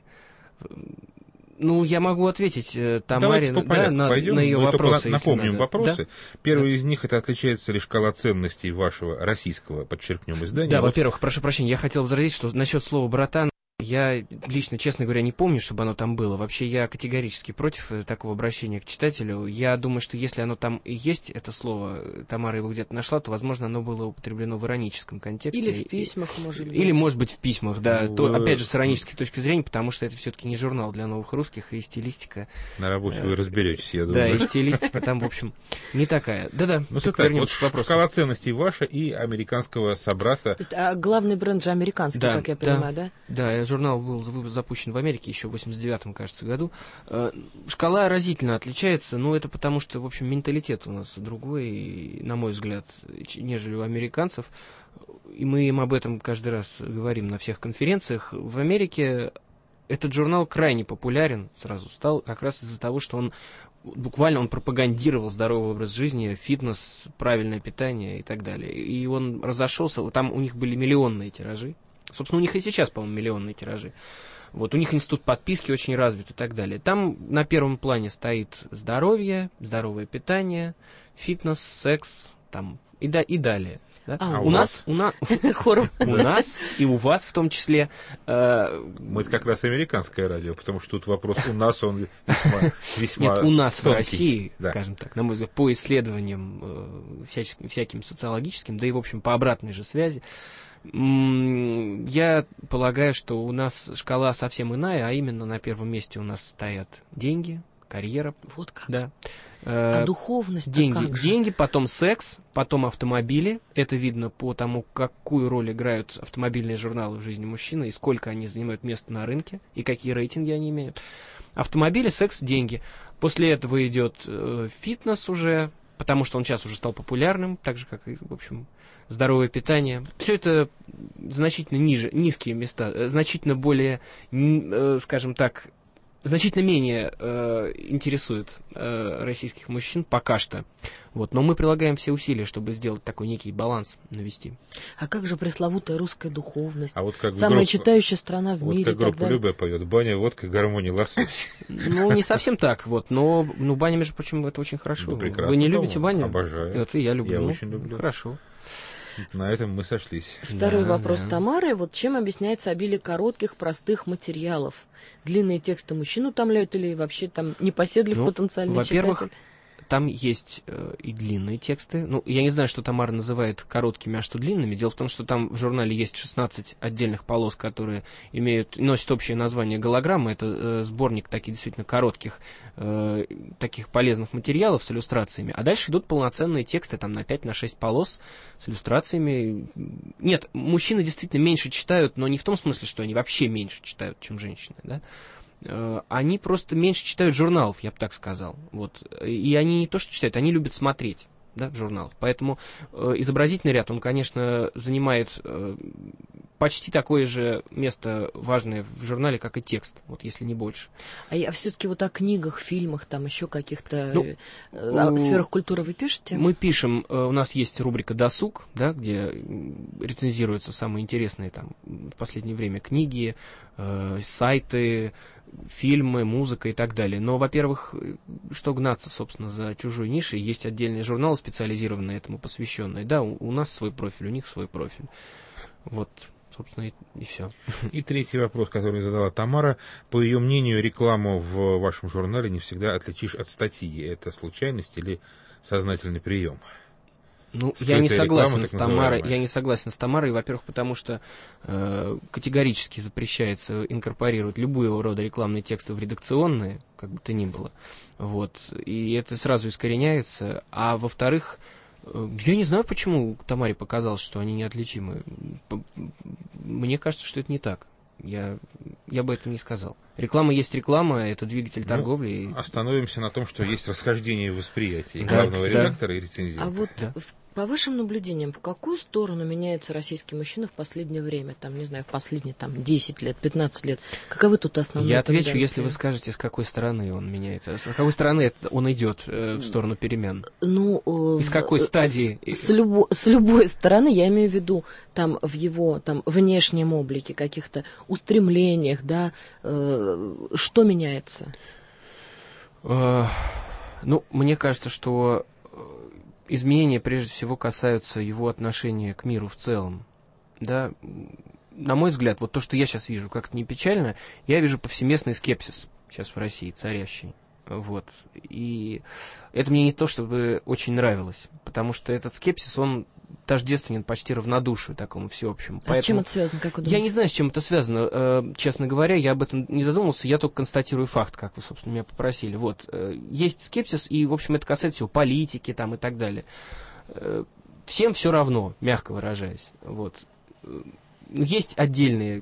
Ну, я могу ответить Тамаре на ее вопросы. Напомним вопросы. Да? Первый из них — это отличается ли шкала ценностей вашего российского, подчеркнем, издания? Да, во-первых, прошу прощения, я хотел возразить, что насчет слова «братан», я лично, честно говоря, не помню, чтобы оно там было. Вообще, я категорически против такого обращения к читателю. Я думаю, что если оно там и есть, это слово, Тамара его где-то нашла, то, возможно, оно было употреблено в ироническом контексте. Или в письмах, может быть. Или, может быть, в письмах, да. То, опять же, с иронической точки зрения, потому что это все-таки не журнал для новых русских, и стилистика... На работе вы разберетесь, я думаю. Да, и стилистика там, в общем, не такая. Да-да, вернемся к вопросу. Шкала ценностей ваша и американского собрата. То есть, главный бренд же американский, как я понимаю, да? Да, журнал был запущен в Америке еще в 89-м, кажется, году. Шкала разительно отличается, но это потому, что, в общем, менталитет у нас другой, на мой взгляд, нежели у американцев. И мы им об этом каждый раз говорим на всех конференциях. В Америке этот журнал крайне популярен, сразу стал, как раз из-за того, что он буквально пропагандировал здоровый образ жизни, фитнес, правильное питание и так далее. И он разошелся, там у них были миллионные тиражи. Собственно, у них и сейчас, по-моему, миллионные тиражи. Вот, у них институт подписки очень развит и так далее. Там на первом плане стоит здоровье, здоровое питание, фитнес, секс, там, и далее. Да? У нас и у вас в том числе. Мы как раз американское радио, потому что тут вопрос у нас, он весьма Нет, у нас тонкий. В России, скажем так, на мой взгляд, по исследованиям всяким социологическим, да и, в общем, по обратной же связи, я полагаю, что у нас шкала совсем иная, а именно на первом месте у нас стоят деньги, карьера. Вот как. Да. А духовность деньги, потом секс, потом автомобили. Это видно по тому, какую роль играют автомобильные журналы в жизни мужчины, и сколько они занимают места на рынке, и какие рейтинги они имеют. Автомобили, секс, деньги. После этого идет фитнес уже, потому что он сейчас уже стал популярным, так же, как и, в общем, здоровое питание. Все это значительно низкие места, значительно более, скажем так, значительно менее интересует российских мужчин пока что. Вот. Но мы прилагаем все усилия, чтобы сделать такой некий баланс навести. А как же пресловутая русская духовность? Как самая читающая страна в мире. Вот как группа Любэ поет: баня, водка, гармония, лосось. Ну, не совсем так, вот. Но баня, между прочим, это очень хорошо. Ну, прекрасно. Вы не любите баню? Обожаю. Вот и я люблю. Я очень люблю. Хорошо. На этом мы сошлись. Второй вопрос Тамары. Вот чем объясняется обилие коротких, простых материалов? Длинные тексты мужчин утомляют или вообще там непоседлив потенциальный читатель? Там есть и длинные тексты. Ну, я не знаю, что Тамара называет короткими, а что длинными. Дело в том, что там в журнале есть 16 отдельных полос, которые носят общее название «Голограмма». Это сборник таких действительно коротких, таких полезных материалов с иллюстрациями. А дальше идут полноценные тексты там на 5-6 полос с иллюстрациями. Нет, мужчины действительно меньше читают, но не в том смысле, что они вообще меньше читают, чем женщины, да? Они просто меньше читают журналов, я бы так сказал. Вот. И они не то что читают, они любят смотреть, да, в журналах. Поэтому изобразительный ряд, он, конечно, занимает почти такое же место важное в журнале, как и текст, вот если не больше. А я все-таки вот о книгах, фильмах, там еще каких-то сферах культуры вы пишете? Мы пишем, у нас есть рубрика «Досуг», да, где рецензируются самые интересные там в последнее время книги, сайты, фильмы, музыка и так далее. Но, во-первых, что гнаться, собственно, за чужой нишей, есть отдельные журналы, специализированные этому посвященные. Да, у нас свой профиль, у них свой профиль. Вот, собственно, и все. И третий вопрос, который задала Тамара. По ее мнению, рекламу в вашем журнале не всегда отличишь от статьи. Это случайность или сознательный прием? Ну, я не согласен с Тамарой. Я не согласен с Тамарой, во-первых, потому что категорически запрещается инкорпорировать любого рода рекламные тексты в редакционные, как бы то ни было. Вот. И это сразу искореняется. А во-вторых, Я не знаю, почему Тамаре показалось, что они неотличимы. Мне кажется, что это не так. Я бы это не сказал. Реклама есть реклама, это двигатель торговли. Остановимся на том, что есть расхождение в восприятии главного редактора и рецензента. А вот по вашим наблюдениям, в какую сторону меняется российский мужчина в последнее время? Там, не знаю, в последние 10 лет, 15 лет. Каковы тут основные Я отвечу, тенденции? если вы скажете, с какой стороны он меняется. С какой стороны он идет в сторону перемен? Ну, и с какой стадии? С любой стороны, я имею в виду там в его внешнем облике, каких-то устремлениях, да, что меняется? Мне кажется, что изменения прежде всего касаются его отношения к миру в целом. Да? На мой взгляд, вот то, что я сейчас вижу, как-то не печально, я вижу повсеместный скепсис сейчас в России, царящий. Вот. И это мне не то, чтобы очень нравилось, потому что этот скепсис, он тождественен почти равнодушию такому всеобщему. А с чем это связано, как вы думаете? Я не знаю, с чем это связано. Честно говоря, я об этом не задумывался, я только констатирую факт, как вы, собственно, меня попросили. Вот. Есть скепсис, и, в общем, это касается всего политики там, и так далее. Всем все равно, мягко выражаясь. Вот. Есть отдельные,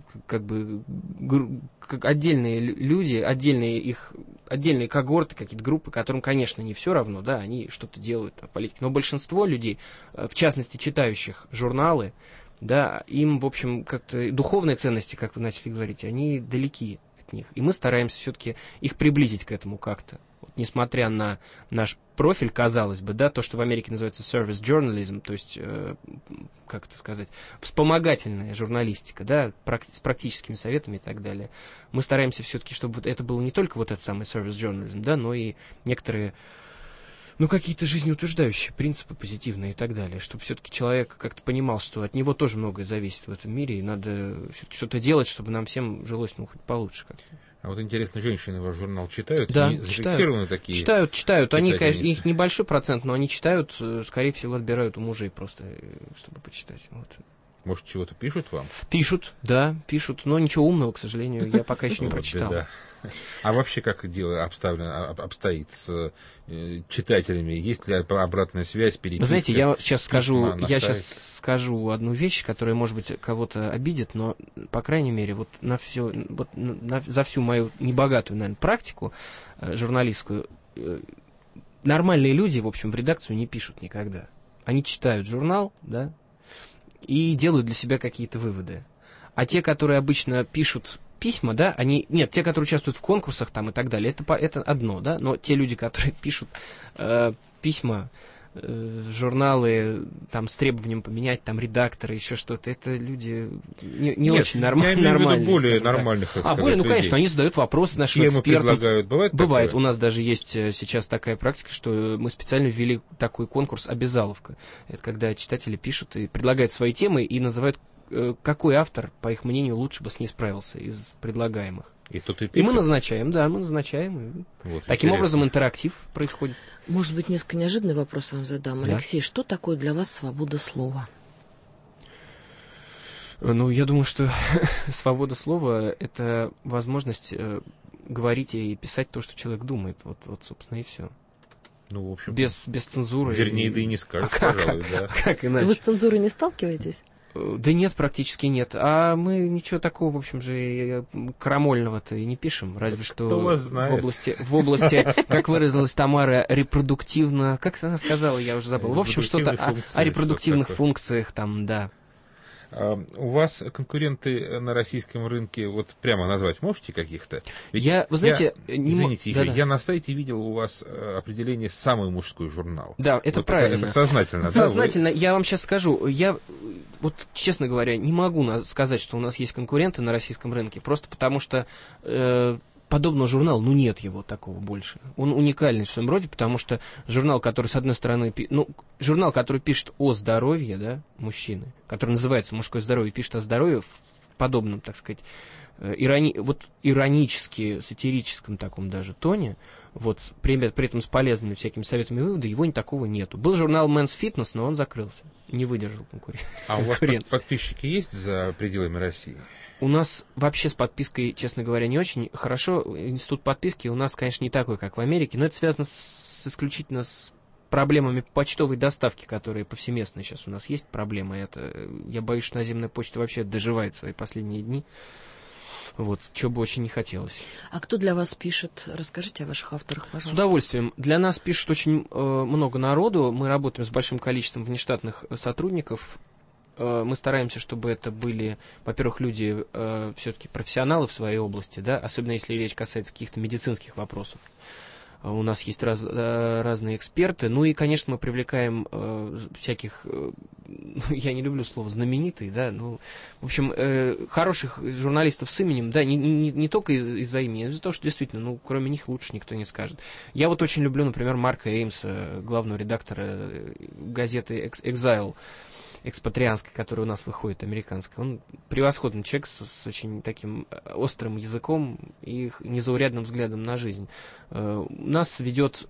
отдельные люди, отдельные когорты, какие-то группы, которым, конечно, не все равно, да, они что-то делают в политике. Но большинство людей, в частности, читающих журналы, да, им, в общем, как-то духовные ценности, как вы начали говорить, они далеки от них. И мы стараемся все-таки их приблизить к этому как-то. Несмотря на наш профиль, казалось бы, да, то, что в Америке называется service journalism, то есть, как это сказать, вспомогательная журналистика, да, с практическими советами и так далее. Мы стараемся все-таки, чтобы это было не только вот этот самый service journalism, да, но и некоторые, какие-то жизнеутверждающие принципы позитивные и так далее, чтобы все-таки человек как-то понимал, что от него тоже многое зависит в этом мире, и надо все-таки что-то делать, чтобы нам всем жилось, хоть получше как-то. А вот интересно, женщины ваш журнал читают? Да, зафиксированы такие? Читают. Они, конечно, их небольшой процент, но они читают, скорее всего, отбирают у мужей просто, чтобы почитать. Вот. Может, чего-то пишут вам? Пишут, но ничего умного, к сожалению, я пока еще не прочитал. Да. А вообще, как дело обстоит с читателями? Есть ли обратная связь, переписка? Вы знаете, я сейчас скажу одну вещь, которая, может быть, кого-то обидит, но, по крайней мере, за всю мою небогатую, наверное, практику журналистскую, нормальные люди, в общем, в редакцию не пишут никогда. Они читают журнал, да, и делают для себя какие-то выводы. А те, которые обычно пишут письма, да, те, которые участвуют в конкурсах там и так далее, это одно, да, но те люди, которые пишут письма, журналы там с требованием поменять там редактора, еще что-то, это люди не очень нормальные. Я имею в виду более нормальных, более, конечно, они задают вопросы нашим экспертам. Бывает, у нас даже есть сейчас такая практика, что мы специально ввели такой конкурс «Обязаловка». Это когда читатели пишут и предлагают свои темы и называют, какой автор, по их мнению, лучше бы с ней справился из предлагаемых. И мы назначаем. Вот, таким образом интерактив происходит. Может быть, несколько неожиданный вопрос вам задам. Да. Алексей, что такое для вас свобода слова? Я думаю, что свобода слова – это возможность говорить и писать то, что человек думает. Вот собственно, и все. В общем, без цензуры. Вернее, да и не скажешь, пожалуй, да. Как иначе? Вы с цензурой не сталкиваетесь? Да нет, практически нет. А мы ничего такого, в общем же, крамольного-то и не пишем. Разве что в области, как выразилась Тамара, репродуктивно... Как она сказала, я уже забыл. В общем, что-то о репродуктивных функциях там, да. У вас конкуренты на российском рынке, вот прямо назвать можете каких-то? Вы знаете... Извините, я на сайте видел у вас определение «самый мужской журнал». Да, это правильно. Это сознательно, сознательно. Я вам сейчас скажу. Я, честно говоря, не могу сказать, что у нас есть конкуренты на российском рынке, просто потому что... подобного журнала, нет его такого больше. Он уникальный в своем роде, потому что журнал, который, с одной стороны, журнал, который пишет о здоровье, да, мужчины, который называется «Мужское здоровье», пишет о здоровье в подобном, так сказать, иронически, сатирическом таком даже тоне, при этом с полезными всякими советами и выводами, его такого нету. Был журнал Men's Fitness, но он закрылся, не выдержал конкуренции. А у вас подписчики есть за пределами России? У нас вообще с подпиской, честно говоря, не очень хорошо. Институт подписки у нас, конечно, не такой, как в Америке, но это связано исключительно с проблемами почтовой доставки, которые повсеместно сейчас у нас есть проблемы. Я боюсь, что наземная почта вообще доживает свои последние дни. Вот, чего бы очень не хотелось. А кто для вас пишет? Расскажите о ваших авторах, пожалуйста. С удовольствием. Для нас пишет очень много народу. Мы работаем с большим количеством внештатных сотрудников. Мы стараемся, чтобы это были, во-первых, люди все-таки профессионалы в своей области, да, особенно если речь касается каких-то медицинских вопросов. У нас есть разные эксперты. Ну и, конечно, мы привлекаем всяких, я не люблю слово знаменитые, да, ну, в общем, хороших журналистов с именем, да, не только из-за имени, а из-за того, что действительно, ну, кроме них лучше никто не скажет. Я вот очень люблю, например, Марка Эймса, главного редактора газеты «Exile», экспатрианской, которая у нас выходит, американская. Он превосходный человек с очень таким острым языком и незаурядным взглядом на жизнь. Нас ведет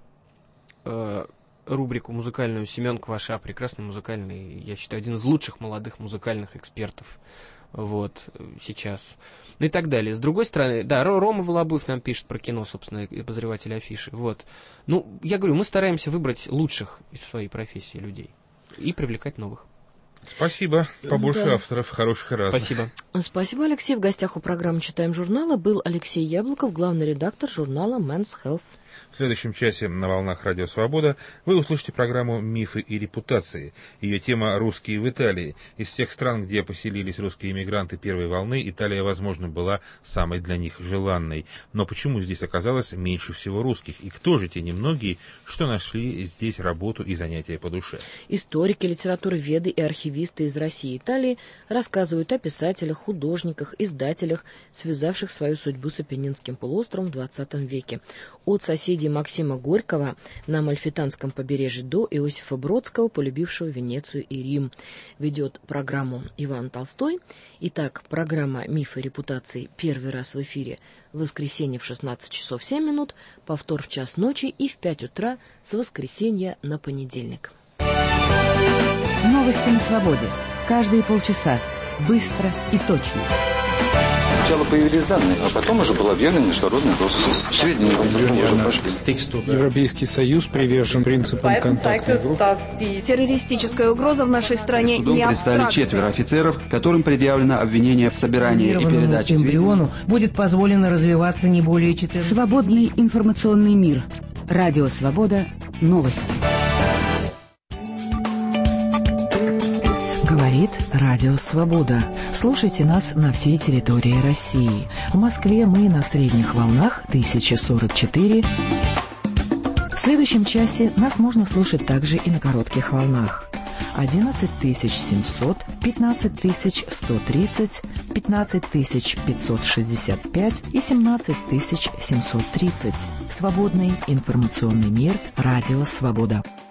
рубрику музыкальную Семен Кваша, прекрасный музыкальный, я считаю, один из лучших молодых музыкальных экспертов вот сейчас. Ну и так далее. С другой стороны, да, Рома Волобуев нам пишет про кино, собственно, обозреватель афиши. Вот. Ну, я говорю, мы стараемся выбрать лучших из своей профессии людей и привлекать новых. Спасибо. Побольше авторов, хороших и разных. Спасибо. Спасибо, Алексей. В гостях у программы «Читаем журнала» был Алексей Яблоков, главный редактор журнала Men's Health. В следующем часе на волнах Радио Свобода вы услышите программу «Мифы и репутации». Ее тема «Русские в Италии». Из тех стран, где поселились русские иммигранты первой волны, Италия, возможно, была самой для них желанной. Но почему здесь оказалось меньше всего русских? И кто же те немногие, что нашли здесь работу и занятия по душе? Историки, литературоведы и архивисты из России и Италии рассказывают о писателях, художниках, издателях, связавших свою судьбу с Апеннинским полуостровом в XX веке. От соседей Максима Горького на Амальфитанском побережье до Иосифа Бродского, полюбившего Венецию и Рим. Ведет программу Иван Толстой. Итак, программа «Мифы и репутации» первый раз в эфире в воскресенье в 16 часов 7 минут, повтор в час ночи и в 5 утра с воскресенья на понедельник. Новости на свободе. Каждые полчаса. Быстро и точно. Сначала появились данные, а потом уже был объявлен международный розыск. Сведения уже пошли. Европейский Союз привержен принципам контактной группы. Террористическая угроза в нашей стране не абстрактна. Предстали 4 офицеров, которым предъявлено обвинение в собирании и передаче сведений. Будет позволено развиваться не более 14. Свободный информационный мир. Радио Свобода. Новости. Говорит Радио Свобода. Слушайте нас на всей территории России. В Москве мы на средних волнах 1044. В следующем часе нас можно слушать также и на коротких волнах. 11700, 15130, 15565 и 17730. Свободный информационный мир. Радио Свобода.